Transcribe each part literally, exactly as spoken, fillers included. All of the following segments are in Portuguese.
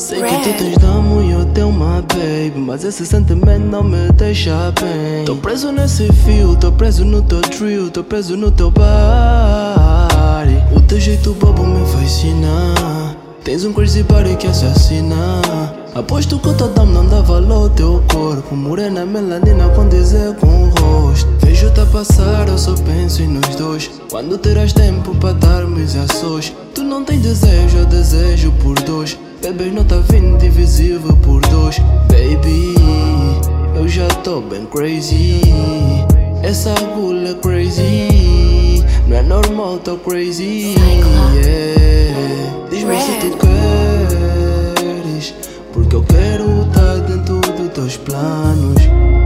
Sei que tu tens damo e eu tenho uma baby, mas esse sentimento não me deixa bem. Tô preso nesse fio, tô preso no teu trio, tô preso no teu body. O teu jeito bobo me fascina, tens um crazy body que assassina. Aposto que o teu damo não dá valor ao teu corpo, morena melanina com dizer com o rosto. Vejo-te a passar, eu só penso em nós dois. Quando terás tempo para darmos a sós. Tu não tens desejo, eu desejo por dois. Bebês não tá vindo divisível por dois. Baby, eu já tô bem crazy. Essa agulha é crazy, não é normal, tô crazy, yeah. Diz-me se tu queres, porque eu quero estar dentro dos teus planos.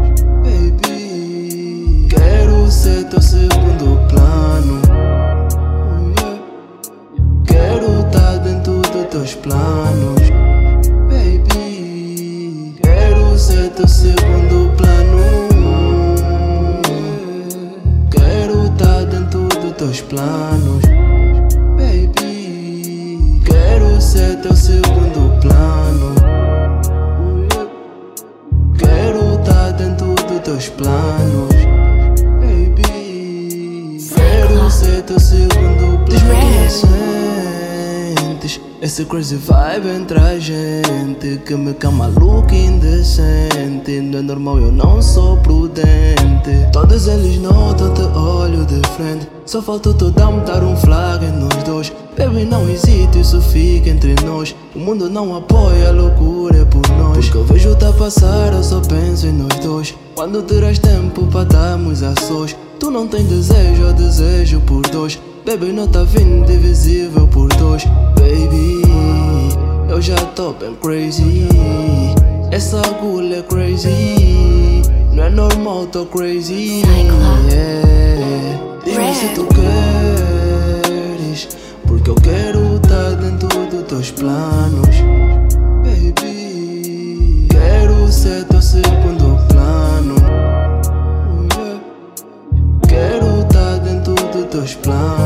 Baby, quero ser teu segundo plano, yeah. Quero estar dentro dos teus planos. Baby, quero ser teu segundo plano, quero estar dentro dos teus planos. Baby, quero ser teu segundo plano, quero estar dentro dos teus planos. Baby, quero ser teu segundo plano. Diz-me que sentes esse crazy vibe entre a gente, que me quer maluco e indecente. Não é normal, eu não sou prudente. Todos eles notam, te olho de frente. Só falta tu dar-me dar um flag em nós dois. Baby, não hesite, isso fica entre nós. O mundo não apoia, a loucura é por nós. Porque eu vejo-te a passar, eu só penso em nós dois. Quando terás tempo para darmos a sós. Tu não tens desejo, eu desejo por dois. Baby, não tá vindo divisível por dois. Baby, eu já tô bem crazy. Essa agulha é crazy, não é normal, tô crazy, yeah. Diz-me se tu queres, porque eu quero estar dentro dos teus planos. Baby, quero ser teu segundo plano, yeah. Quero estar dentro dos teus planos.